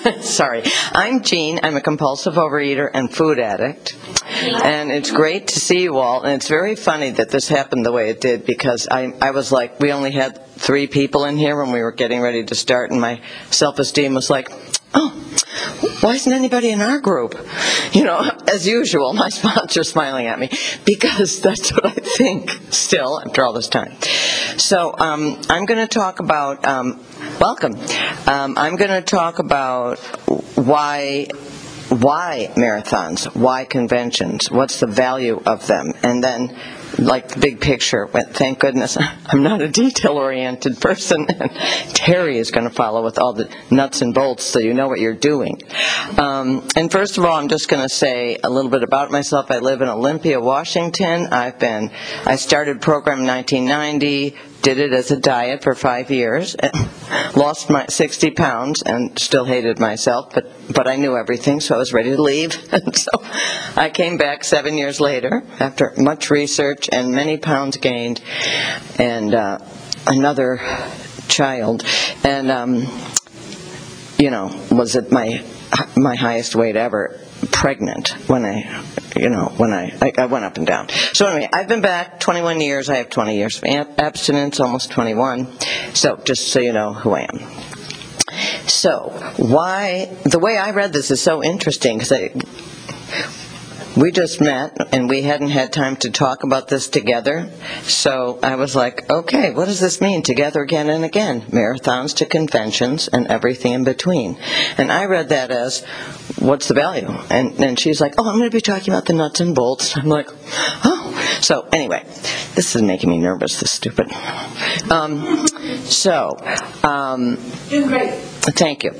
Sorry. I'm Jean. I'm a compulsive overeater and food addict. And it's great to see you all. And it's very funny that this happened the way it did, because I was like, we only had 3 people in here when we were getting ready to start, and my self-esteem was like, oh, why isn't anybody in our group? You know, as usual, my sponsor's smiling at me, because that's what I think still after all this time. So I'm going to talk about, welcome, I'm going to talk about why marathons, why conventions, what's the value of them, and then like the big picture. Thank goodness I'm not a detail-oriented person, and Terry is going to follow with all the nuts and bolts so you know what you're doing. And first of all, I'm just going to say a little bit about myself. I live in Olympia, Washington. I started program in 1990, did it as a diet for 5 years, lost my 60 pounds and still hated myself, but I knew everything, so I was ready to leave. And so I came back 7 years later after much research and many pounds gained and another child, and was at my highest weight ever, pregnant, when I went up and down. So anyway, I've been back 21 years. I have 20 years of abstinence, almost 21. So just so you know who I am. So the way I read this is so interesting, because we just met and we hadn't had time to talk about this together. So I was like, okay, what does this mean? Together again and again. Marathons to conventions and everything in between. And I read that as, what's the value? And she's like, oh, I'm going to be talking about the nuts and bolts. I'm like, oh. So anyway, this is making me nervous, this stupid. Doing great. Thank you.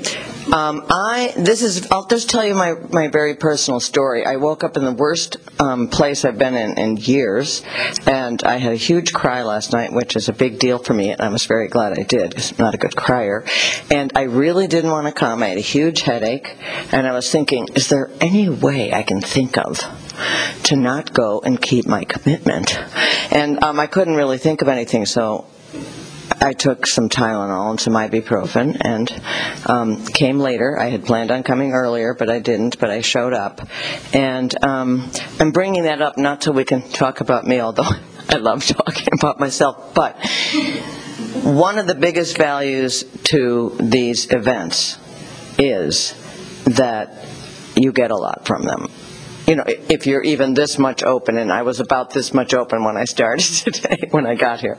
I'll just tell you my very personal story. I woke up in the worst place I've been in years, and I had a huge cry last night, which is a big deal for me, and I was very glad I did, because I'm not a good crier. And I really didn't want to come. I had a huge headache, and I was thinking, is there any way I can think of to not go and keep my commitment? And I couldn't really think of anything, so I took some Tylenol and some ibuprofen and came later. I had planned on coming earlier, but I didn't, but I showed up. And I'm bringing that up not so we can talk about me, although I love talking about myself, but one of the biggest values to these events is that you get a lot from them. You know, if you're even this much open, and I was about this much open when I started today, when I got here.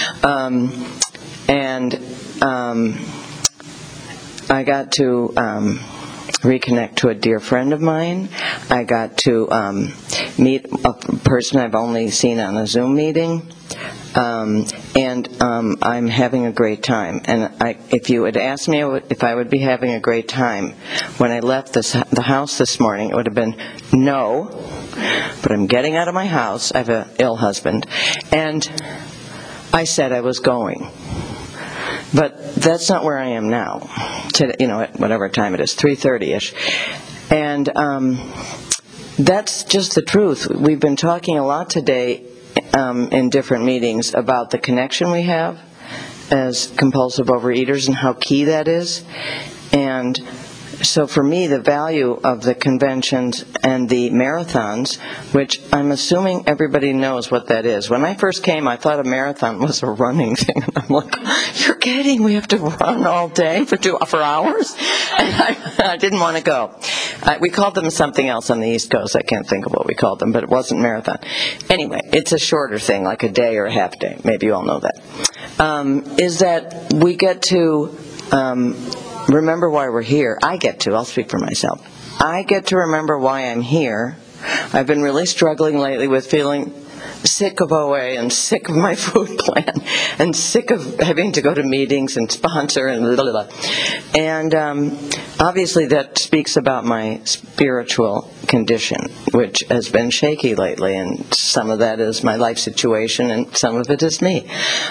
I got to reconnect to a dear friend of mine. I got to meet a person I've only seen on a Zoom meeting. And I'm having a great time. And if you had asked me if I would be having a great time when I left the house this morning, it would have been no. But I'm getting out of my house. I have an ill husband. And I said I was going. But that's not where I am now. Today, at whatever time it is, 3:30-ish. And that's just the truth. We've been talking a lot today in different meetings about the connection we have as compulsive overeaters and how key that is. And so for me, the value of the conventions and the marathons, which I'm assuming everybody knows what that is. When I first came, I thought a marathon was a running thing. And I'm like, you're kidding, we have to run all day for hours? And I didn't want to go. We called them something else on the East Coast. I can't think of what we called them, but it wasn't marathon. Anyway, it's a shorter thing, like a day or a half day. Maybe you all know that. Is that we get to remember why we're here. I'll speak for myself. I get to remember why I'm here. I've been really struggling lately with feeling sick of OA and sick of my food plan and sick of having to go to meetings and sponsor and blah, blah, blah. And obviously that speaks about my spiritual condition, which has been shaky lately, and some of that is my life situation and some of it is me.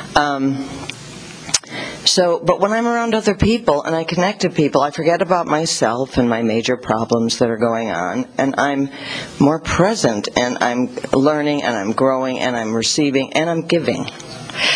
But when I'm around other people and I connect to people, I forget about myself and my major problems that are going on, and I'm more present, and I'm learning, and I'm growing, and I'm receiving, and I'm giving.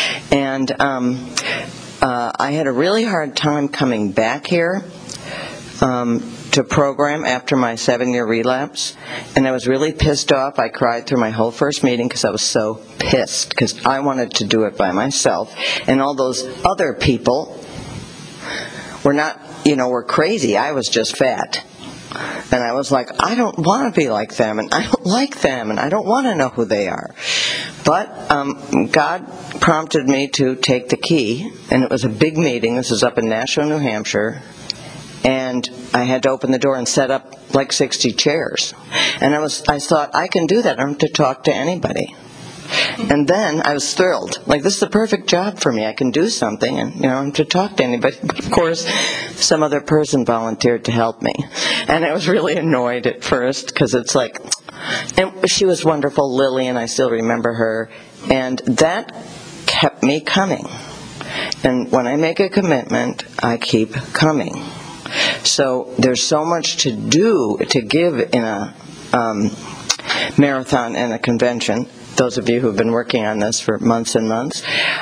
And I had a really hard time coming back here to program after my 7-year relapse, and I was really pissed off. I cried through my whole first meeting because I was so pissed, because I wanted to do it by myself, and all those other people were not, were crazy. I was just fat. And I was like, I don't want to be like them, and I don't like them, and I don't want to know who they are. But God prompted me to take the key, and it was a big meeting. This was up in Nashua, New Hampshire, and I had to open the door and set up like 60 chairs. And I thought, I can do that. I don't have to talk to anybody. And then I was thrilled. Like, this is the perfect job for me. I can do something, and I don't have to talk to anybody. But of course, some other person volunteered to help me. And I was really annoyed at first, because it's like, and she was wonderful, Lily, and I still remember her. And that kept me coming. And when I make a commitment, I keep coming. So there's so much to do, to give in a marathon and a convention. Those of you who have been working on this for months and months,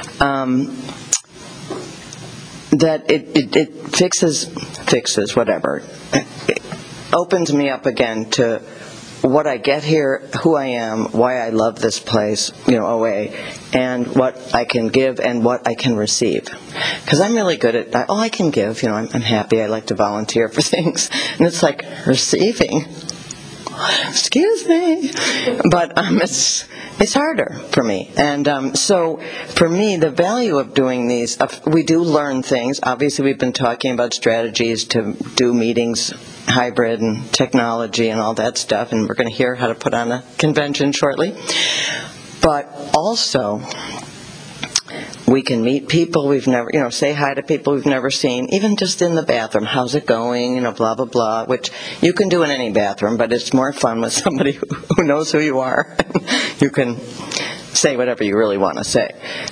that it fixes whatever. It opens me up again to what I get here, who I am, why I love this place, OA, and what I can give and what I can receive. Because I'm really good at, I can give, I'm happy, I like to volunteer for things. And it's like, receiving? Excuse me. But it's harder for me. And so for me, the value of doing these, we do learn things. Obviously, we've been talking about strategies to do meetings, hybrid and technology and all that stuff, and we're going to hear how to put on a convention shortly. But also, we can meet people we've never, say hi to people we've never seen, even just in the bathroom. How's it going? Blah, blah, blah, which you can do in any bathroom, but it's more fun with somebody who knows who you are. You can say whatever you really want to say.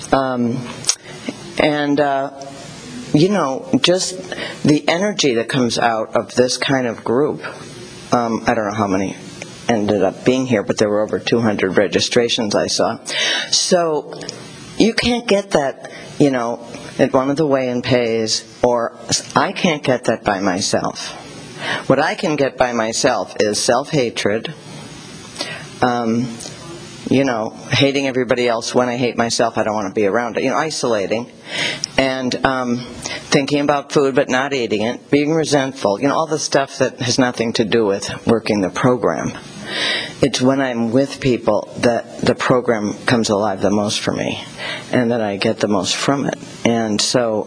Just the energy that comes out of this kind of group. I don't know how many ended up being here, but there were over 200 registrations I saw. So you can't get that, at one of the weigh-in pays, or I can't get that by myself. What I can get by myself is self-hatred, hating everybody else. When I hate myself, I don't want to be around it. Isolating, and thinking about food but not eating it, being resentful, all the stuff that has nothing to do with working the program. It's when I'm with people that the program comes alive the most for me, and that I get the most from it. And so,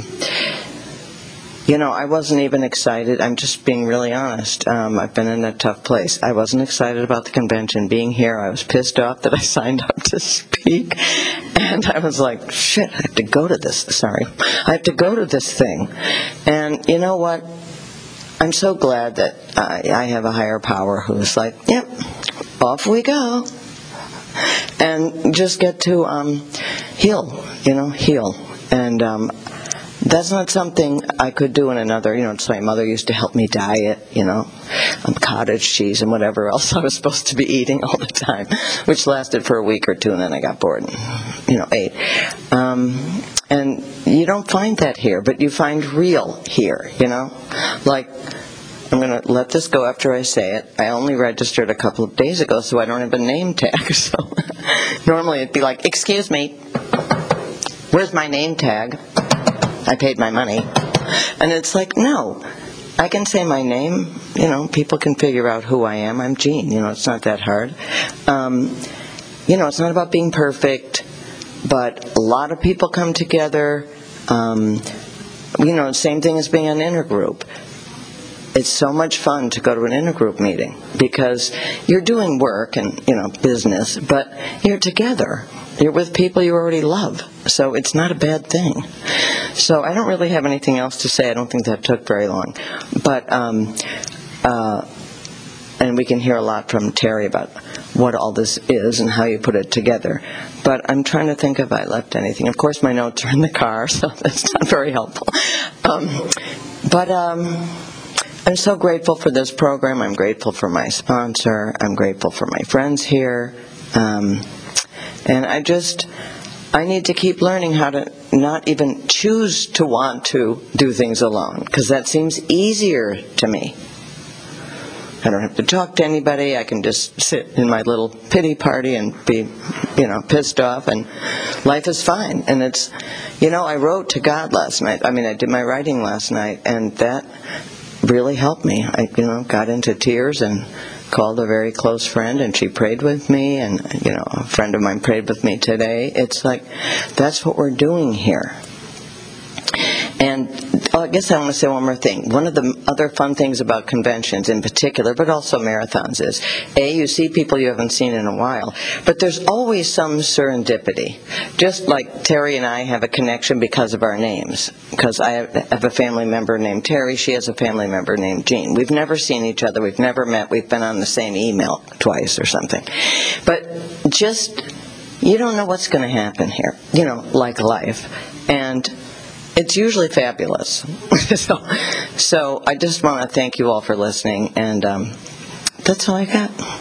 I wasn't even excited. I'm just being really honest. I've been in a tough place. I wasn't excited about the convention being here. I was pissed off that I signed up to speak. And I was like, shit, I have to go to this. I have to go to this thing. And you know what? I'm so glad that I have a higher power who's like, yep, off we go. And just get to heal. And that's not something I could do in another, it's my mother used to help me diet, cottage cheese and whatever else I was supposed to be eating all the time, which lasted for a week or two, and then I got bored and, ate. And you don't find that here, but you find real here, Like, I'm going to let this go after I say it. I only registered a couple of days ago, so I don't have a name tag. So normally it'd be like, excuse me, where's my name tag? I paid my money. And it's like, no, I can say my name. People can figure out who I am. I'm Jean. It's not that hard. It's not about being perfect, but a lot of people come together. Same thing as being an intergroup. It's so much fun to go to an intergroup meeting because you're doing work and, business, but you're together. You're with people you already love. So it's not a bad thing. So I don't really have anything else to say. I don't think that took very long. But, and we can hear a lot from Terry about what all this is and how you put it together. But I'm trying to think if I left anything. Of course, my notes are in the car, so that's not very helpful. I'm so grateful for this program. I'm grateful for my sponsor. I'm grateful for my friends here. And I need to keep learning how to not even choose to want to do things alone, because that seems easier to me. I don't have to talk to anybody. I can just sit in my little pity party and be, pissed off, and life is fine. And it's, I wrote to God last night. I did my writing last night, and that really helped me. I, got into tears and called a very close friend, and she prayed with me, and, a friend of mine prayed with me today. It's like, that's what we're doing here. And I guess I want to say one more thing. One of the other fun things about conventions in particular, but also marathons, is, you see people you haven't seen in a while, but there's always some serendipity. Just like Terry and I have a connection because of our names. Because I have a family member named Terry, she has a family member named Jean. We've never seen each other, we've never met, we've been on the same email twice or something. But just, you don't know what's going to happen here, like life. And it's usually fabulous. So I just want to thank you all for listening, and that's all I got.